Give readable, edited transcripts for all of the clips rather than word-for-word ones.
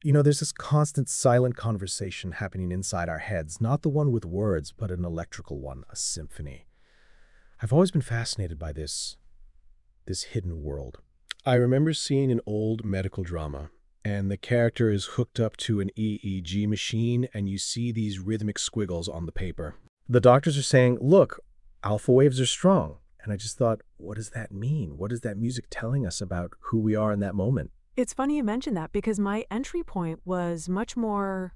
There's this constant silent conversation happening inside our heads, not the one with words, but an electrical one, a symphony. I've always been fascinated by this hidden world. I remember seeing an old medical drama, and the character is hooked up to an EEG machine, and you see these rhythmic squiggles on the paper. The doctors are saying, look, alpha waves are strong. And I just thought, what does that mean? What is that music telling us about who we are in that moment? It's funny you mention that because my entry point was much more,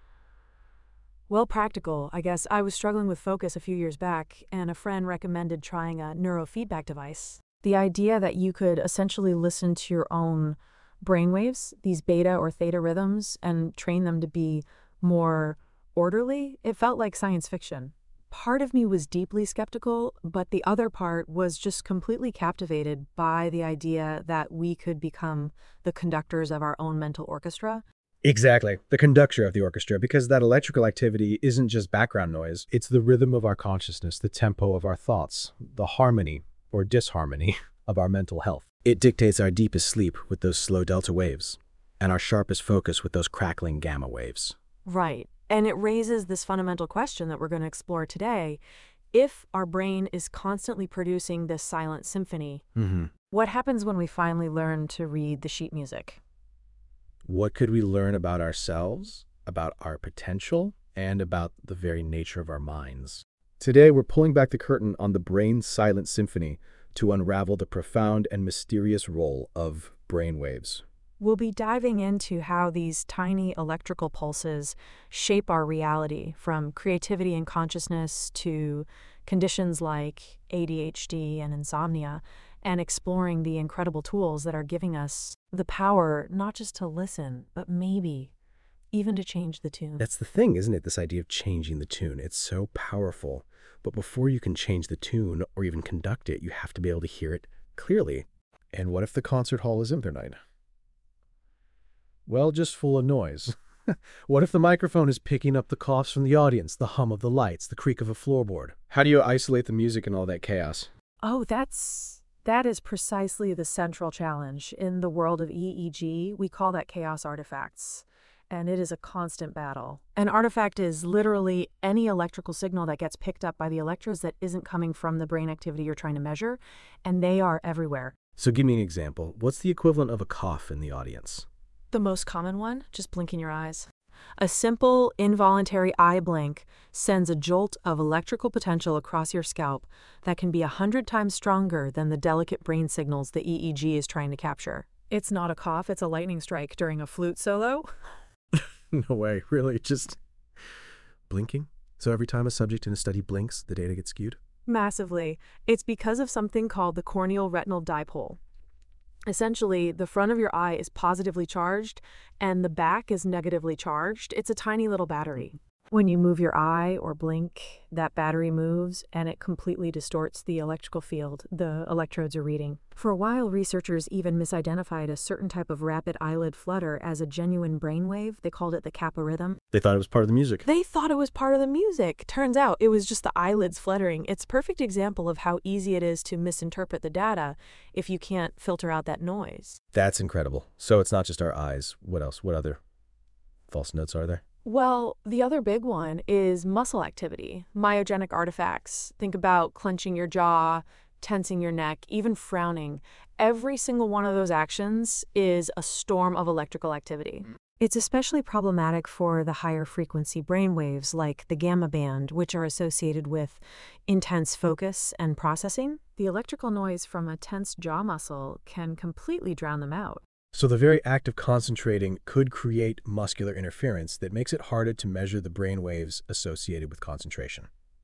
well, practical, I guess. I was struggling with focus a few years back, and a friend recommended trying a neurofeedback device. The idea that you could essentially listen to your own brainwaves, these beta or theta rhythms, and train them to be more orderly, it felt like science fiction. Part of me was deeply skeptical, but the other part was just completely captivated by the idea that we could become the conductors of our own mental orchestra. Exactly, the conductor of the orchestra, because that electrical activity isn't just background noise. It's the rhythm of our consciousness, the tempo of our thoughts, the harmony or disharmony of our mental health. It dictates our deepest sleep with those slow delta waves and our sharpest focus with those crackling gamma waves. Right. And it raises this fundamental question that we're going to explore today. If our brain is constantly producing this silent symphony, what happens when we finally learn to read the sheet music? What could we learn about ourselves, about our potential, and about the very nature of our minds? Today, we're pulling back the curtain on the brain's silent symphony to unravel the profound and mysterious role of brainwaves. We'll be diving into how these tiny electrical pulses shape our reality, from creativity and consciousness to conditions like ADHD and insomnia, and exploring the incredible tools that are giving us the power not just to listen, but maybe even to change the tune. That's the thing, isn't it? This idea of changing the tune. It's so powerful. But before you can change the tune or even conduct it, you have to be able to hear it clearly. And what if the concert hall is empty night? Well, just full of noise. What if the microphone is picking up the coughs from the audience, the hum of the lights, the creak of a floorboard? How do you isolate the music in all that chaos? Oh, that is precisely the central challenge. In the world of EEG, we call that chaos artifacts, and it is a constant battle. An artifact is literally any electrical signal that gets picked up by the electrodes that isn't coming from the brain activity you're trying to measure, and they are everywhere. So give me an example. What's the equivalent of a cough in the audience? The most common one, just blinking your eyes. A simple, involuntary eye blink sends a jolt of electrical potential across your scalp that can be 100 times stronger than the delicate brain signals the EEG is trying to capture. It's not a cough, it's a lightning strike during a flute solo. No way, really? Just blinking? So every time a subject in a study blinks, the data gets skewed? Massively. It's because of something called the corneal retinal dipole. Essentially, the front of your eye is positively charged and the back is negatively charged. It's a tiny little battery. When you move your eye or blink, that battery moves and it completely distorts the electrical field the electrodes are reading. For a while, researchers even misidentified a certain type of rapid eyelid flutter as a genuine brainwave. They called it the kappa rhythm. They thought it was part of the music. They thought it was part of the music. Turns out it was just the eyelids fluttering. It's a perfect example of how easy it is to misinterpret the data if you can't filter out that noise. That's incredible. So it's not just our eyes. What else? What other false notes are there? Well, the other big one is muscle activity, myogenic artifacts. Think about clenching your jaw, tensing your neck, even frowning. Every single one of those actions is a storm of electrical activity. It's especially problematic for the higher frequency brainwaves like the gamma band, which are associated with intense focus and processing. The electrical noise from a tense jaw muscle can completely drown them out. So the very act of concentrating could create muscular interference that makes it harder to measure the brain waves associated with concentration.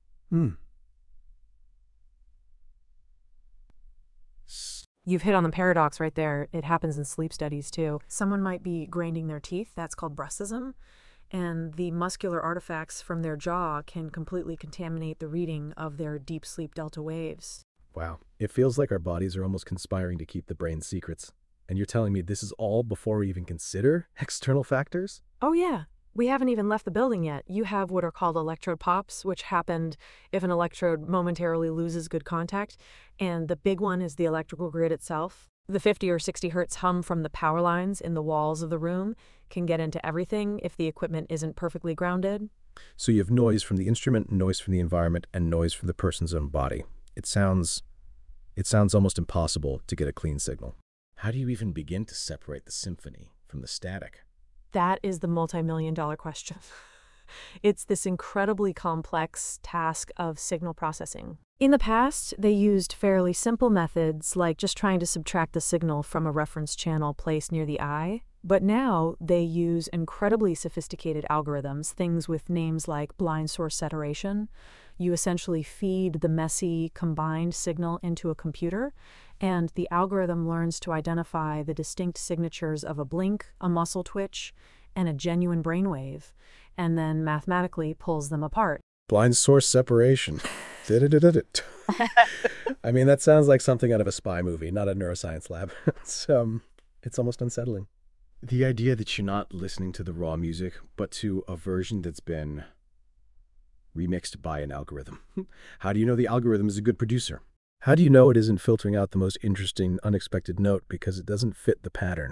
You've hit on the paradox right there. It happens in sleep studies too. Someone might be grinding their teeth, that's called bruxism, and the muscular artifacts from their jaw can completely contaminate the reading of their deep sleep delta waves. Wow. It feels like our bodies are almost conspiring to keep the brain's secrets. And you're telling me this is all before we even consider external factors? Oh yeah. We haven't even left the building yet. You have what are called electrode pops, which happened if an electrode momentarily loses good contact. And the big one is the electrical grid itself. The 50 or 60 hertz hum from the power lines in the walls of the room can get into everything if the equipment isn't perfectly grounded. So you have noise from the instrument, noise from the environment, and noise from the person's own body. It sounds almost impossible to get a clean signal. How do you even begin to separate the symphony from the static? That is the multi-million-dollar question. It's this incredibly complex task of signal processing. In the past, they used fairly simple methods like just trying to subtract the signal from a reference channel placed near the eye. But now they use incredibly sophisticated algorithms, things with names like blind source separation. You essentially feed the messy, combined signal into a computer, and the algorithm learns to identify the distinct signatures of a blink, a muscle twitch, and a genuine brainwave, and then mathematically pulls them apart. Blind source separation. I mean, that sounds like something out of a spy movie, not a neuroscience lab. It's almost unsettling. The idea that you're not listening to the raw music, but to a version that's been remixed by an algorithm. How do you know the algorithm is a good producer? How do you know it isn't filtering out the most interesting, unexpected note because it doesn't fit the pattern?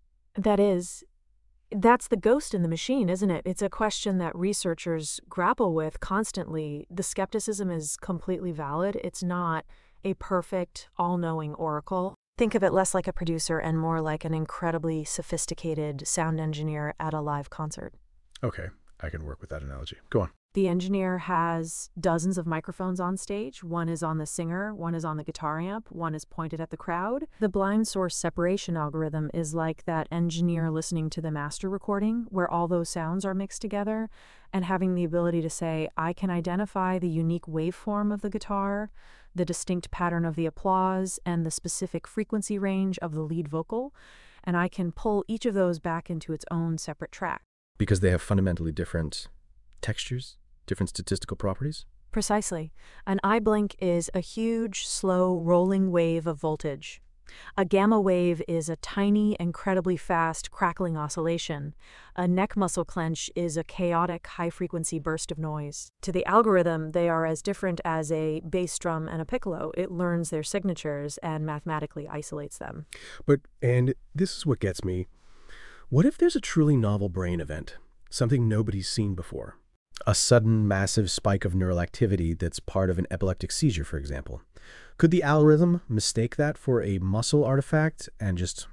That's the ghost in the machine, isn't it? It's a question that researchers grapple with constantly. The skepticism is completely valid. It's not a perfect, all-knowing oracle. Think of it less like a producer and more like an incredibly sophisticated sound engineer at a live concert. Okay, I can work with that analogy. Go on. The engineer has dozens of microphones on stage. One is on the singer, one is on the guitar amp, one is pointed at the crowd. The blind source separation algorithm is like that engineer listening to the master recording where all those sounds are mixed together and having the ability to say, I can identify the unique waveform of the guitar, the distinct pattern of the applause, and the specific frequency range of the lead vocal, and I can pull each of those back into its own separate track. Because they have fundamentally different textures? Different statistical properties? Precisely. An eye blink is a huge, slow, rolling wave of voltage. A gamma wave is a tiny, incredibly fast, crackling oscillation. A neck muscle clench is a chaotic, high-frequency burst of noise. To the algorithm, they are as different as a bass drum and a piccolo. It learns their signatures and mathematically isolates them. And this is what gets me. What if there's a truly novel brain event? Something nobody's seen before? A sudden, massive spike of neural activity that's part of an epileptic seizure, for example. Could the algorithm mistake that for a muscle artifact and just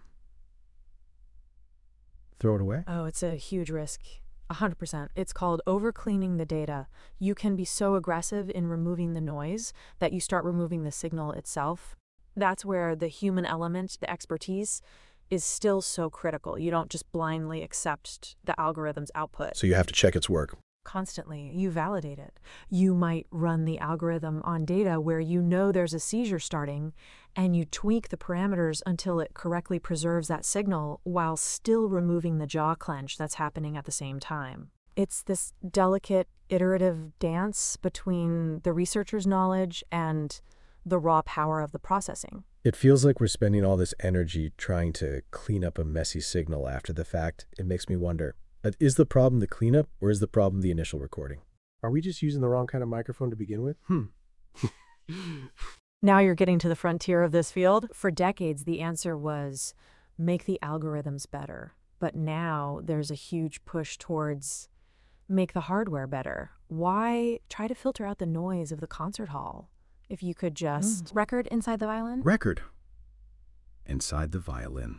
throw it away? Oh, it's a huge risk. 100%. It's called overcleaning the data. You can be so aggressive in removing the noise that you start removing the signal itself. That's where the human element, the expertise, is still so critical. You don't just blindly accept the algorithm's output. So you have to check its work. Constantly, you validate it. You might run the algorithm on data where you know there's a seizure starting, and you tweak the parameters until it correctly preserves that signal while still removing the jaw clench that's happening at the same time. It's this delicate, iterative dance between the researcher's knowledge and the raw power of the processing. It feels like we're spending all this energy trying to clean up a messy signal after the fact. It makes me wonder. Is the problem the cleanup, or is the problem the initial recording? Are we just using the wrong kind of microphone to begin with? Now you're getting to the frontier of this field. For decades, the answer was make the algorithms better. But now there's a huge push towards make the hardware better. Why try to filter out the noise of the concert hall if you could just record inside the violin? Record inside the violin.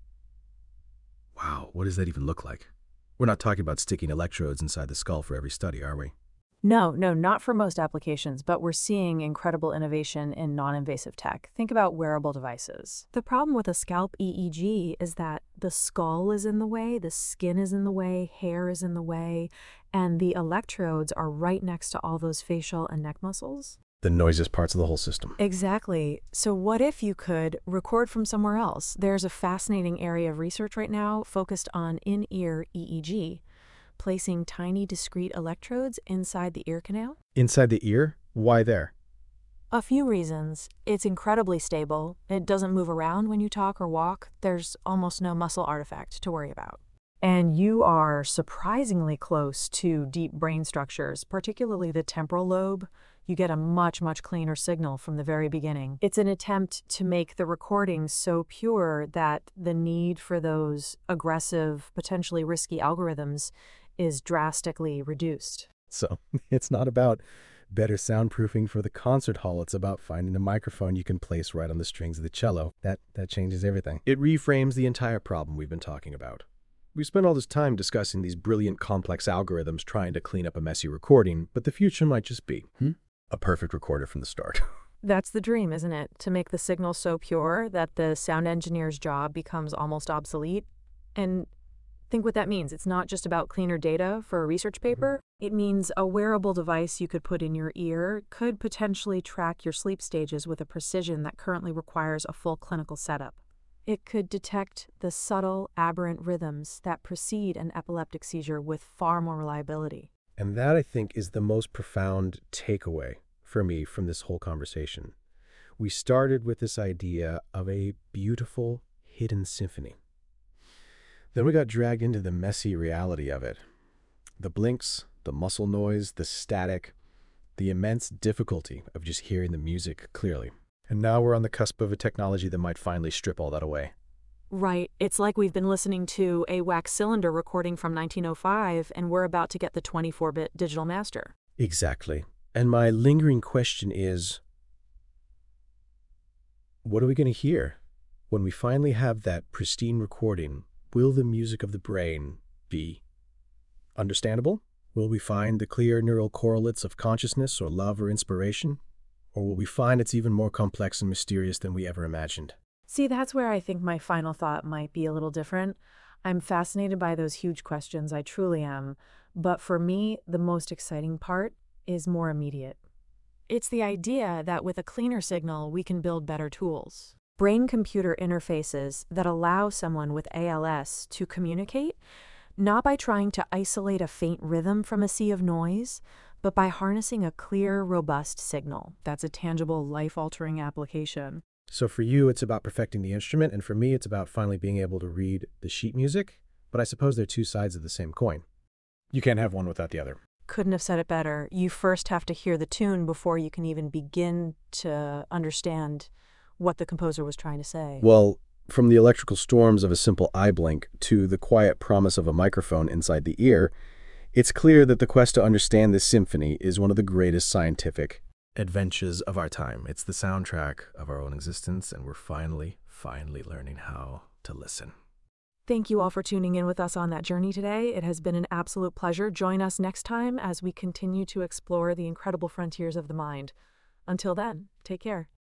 Wow, what does that even look like? We're not talking about sticking electrodes inside the skull for every study, are we? No, not for most applications, but we're seeing incredible innovation in non-invasive tech. Think about wearable devices. The problem with a scalp EEG is that the skull is in the way, the skin is in the way, hair is in the way, and the electrodes are right next to all those facial and neck muscles. The noisiest parts of the whole system. Exactly. So what if you could record from somewhere else? There's a fascinating area of research right now focused on in-ear EEG, placing tiny discrete electrodes inside the ear canal. Inside the ear? Why there? A few reasons. It's incredibly stable. It doesn't move around when you talk or walk. There's almost no muscle artifact to worry about. And you are surprisingly close to deep brain structures, particularly the temporal lobe. You get a much, much cleaner signal from the very beginning. It's an attempt to make the recording so pure that the need for those aggressive, potentially risky algorithms is drastically reduced. So it's not about better soundproofing for the concert hall. It's about finding a microphone you can place right on the strings of the cello. That changes everything. It reframes the entire problem we've been talking about. We spent all this time discussing these brilliant, complex algorithms trying to clean up a messy recording, but the future might just be a perfect recorder from the start. That's the dream, isn't it? To make the signal so pure that the sound engineer's job becomes almost obsolete. And think what that means. It's not just about cleaner data for a research paper. It means a wearable device you could put in your ear could potentially track your sleep stages with a precision that currently requires a full clinical setup. It could detect the subtle, aberrant rhythms that precede an epileptic seizure with far more reliability. And that, I think, is the most profound takeaway for me from this whole conversation. We started with this idea of a beautiful, hidden symphony. Then we got dragged into the messy reality of it. The blinks, the muscle noise, the static, the immense difficulty of just hearing the music clearly. And now we're on the cusp of a technology that might finally strip all that away. Right. It's like we've been listening to a wax cylinder recording from 1905, and we're about to get the 24-bit digital master. Exactly. And my lingering question is, what are we going to hear? When we finally have that pristine recording, will the music of the brain be understandable? Will we find the clear neural correlates of consciousness or love or inspiration? Or will we find it's even more complex and mysterious than we ever imagined? See, that's where I think my final thought might be a little different. I'm fascinated by those huge questions, I truly am. But for me, the most exciting part is more immediate. It's the idea that with a cleaner signal, we can build better tools. Brain-computer interfaces that allow someone with ALS to communicate, not by trying to isolate a faint rhythm from a sea of noise, but by harnessing a clear, robust signal. That's a tangible, life-altering application. So for you, it's about perfecting the instrument, and for me, it's about finally being able to read the sheet music. But I suppose they're two sides of the same coin. You can't have one without the other. Couldn't have said it better. You first have to hear the tune before you can even begin to understand what the composer was trying to say. Well, from the electrical storms of a simple eye blink to the quiet promise of a microphone inside the ear, it's clear that the quest to understand this symphony is one of the greatest scientific adventures of our time. It's the soundtrack of our own existence, and we're finally learning how to listen. Thank you all for tuning in with us on that journey today. It has been an absolute pleasure. Join us next time as we continue to explore the incredible frontiers of the mind. Until then, take care.